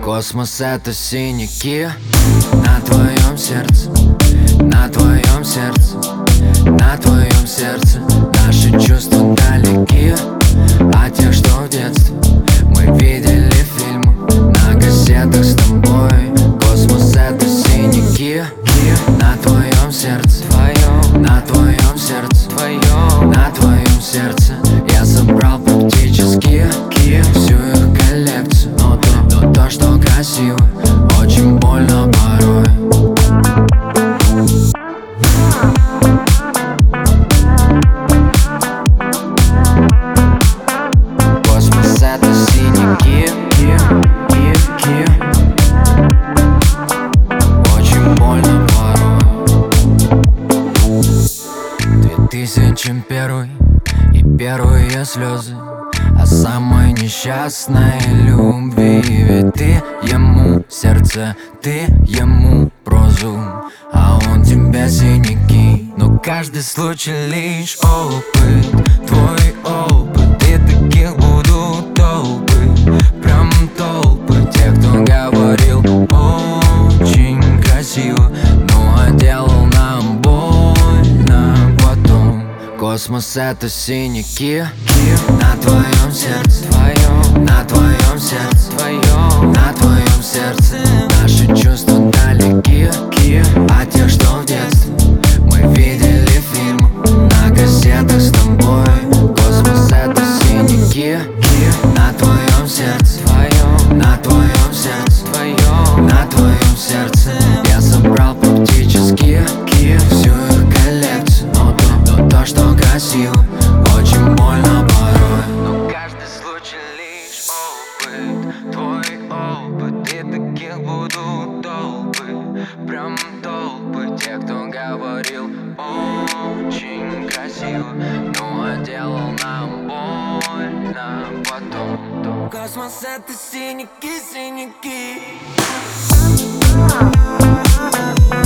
Космос — это синяки на твоем сердце, на твоем сердце, на твоем сердце. Наши чувства далеки от тех, что в детстве мы видели фильмы на кассетах с тобой. Космос — это синяки на твоем сердце, на твоем сердце, на твоем сердце. Я собрал практически всю их коллекцию, но то, что красиво, очень больно порой. Космос — это синяки, очень больно порой. 2001 и первые слезы о самой несчастной любви. Ведь ты ему сердце, ты ему прозу, а он тебе синяки. Но каждый случай лишь опыт, твой опыт. И таких будут толпы, прям толпы. Те, кто говорил очень красиво, но делал нам больно потом. Космос — это синяки на твоем сердце, на твоем сердце, на твоем сердце. Наши чувства далеки от тех, что в детстве мы видели фильмы на кассетах с тобой. Космос — это синяки на твоем сердце, на твоем сердце, на твоем сердце. Я собрал практически всю их коллекцию, но то, что красиво, очень больно порой. Но каждый случай лишь опыт, твой опыт. И таких будут толпы, прям толпы. Те, кто говорил очень красиво, но делал нам больно потом. Космос — это синяки, синяки.